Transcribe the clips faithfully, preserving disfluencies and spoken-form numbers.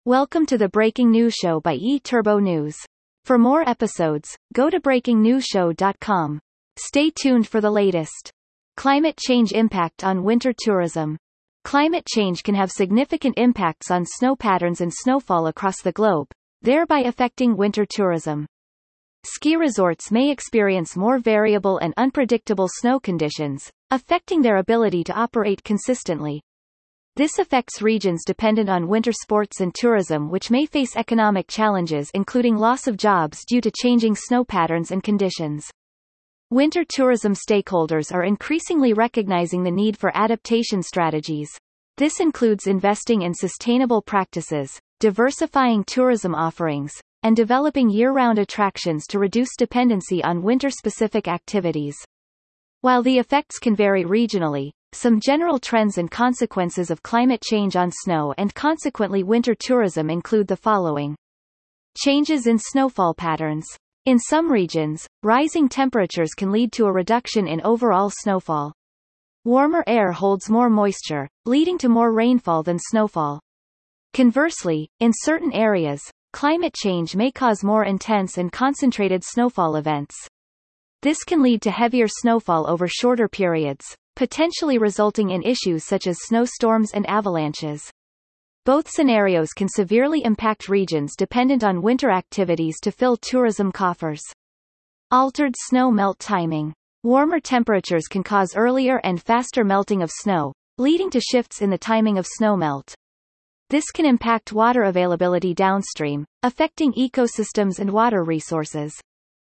Welcome to the Breaking News Show by eTurbo News. For more episodes, go to breaking news show dot com. Stay tuned for the latest. Climate change impact on winter tourism. Climate change can have significant impacts on snow patterns and snowfall across the globe, thereby affecting winter tourism. Ski resorts may experience more variable and unpredictable snow conditions, affecting their ability to operate consistently. This affects regions dependent on winter sports and tourism, which may face economic challenges including loss of jobs due to changing snow patterns and conditions. Winter tourism stakeholders are increasingly recognizing the need for adaptation strategies. This includes investing in sustainable practices, diversifying tourism offerings, and developing year-round attractions to reduce dependency on winter-specific activities. While the effects can vary regionally, some general trends and consequences of climate change on snow and consequently winter tourism include the following. Changes in snowfall patterns. In some regions, rising temperatures can lead to a reduction in overall snowfall. Warmer air holds more moisture, leading to more rainfall than snowfall. Conversely, in certain areas, climate change may cause more intense and concentrated snowfall events. This can lead to heavier snowfall over shorter periods, potentially resulting in issues such as snowstorms and avalanches. Both scenarios can severely impact regions dependent on winter activities to fill tourism coffers. Altered snow melt timing. Warmer temperatures can cause earlier and faster melting of snow, leading to shifts in the timing of snowmelt. This can impact water availability downstream, affecting ecosystems and water resources.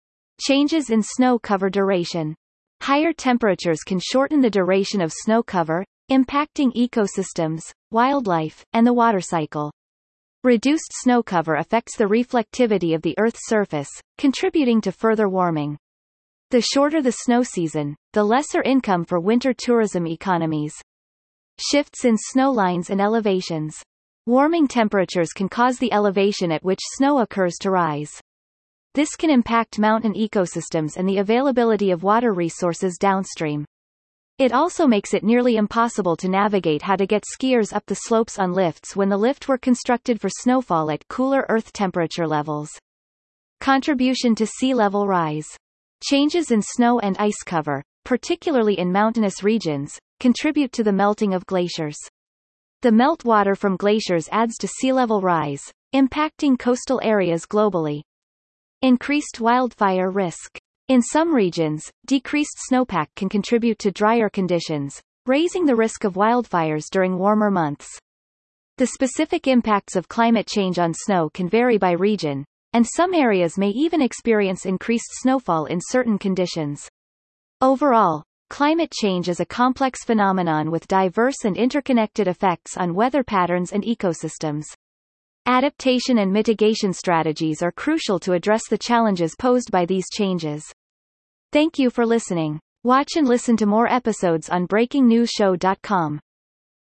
Changes in snow cover duration. Higher temperatures can shorten the duration of snow cover, impacting ecosystems, wildlife, and the water cycle. Reduced snow cover affects the reflectivity of the Earth's surface, contributing to further warming. The shorter the snow season, the lesser income for winter tourism economies. Shifts in snow lines and elevations. Warming temperatures can cause the elevation at which snow occurs to rise. This can impact mountain ecosystems and the availability of water resources downstream. It also makes it nearly impossible to navigate how to get skiers up the slopes on lifts when the lift were constructed for snowfall at cooler Earth temperature levels. Contribution to sea level rise. Changes in snow and ice cover, particularly in mountainous regions, contribute to the melting of glaciers. The meltwater from glaciers adds to sea level rise, impacting coastal areas globally. Increased wildfire risk. In some regions, decreased snowpack can contribute to drier conditions, raising the risk of wildfires during warmer months. The specific impacts of climate change on snow can vary by region, and some areas may even experience increased snowfall in certain conditions. Overall, climate change is a complex phenomenon with diverse and interconnected effects on weather patterns and ecosystems. Adaptation and mitigation strategies are crucial to address the challenges posed by these changes. Thank you for listening. Watch and listen to more episodes on breaking news show dot com.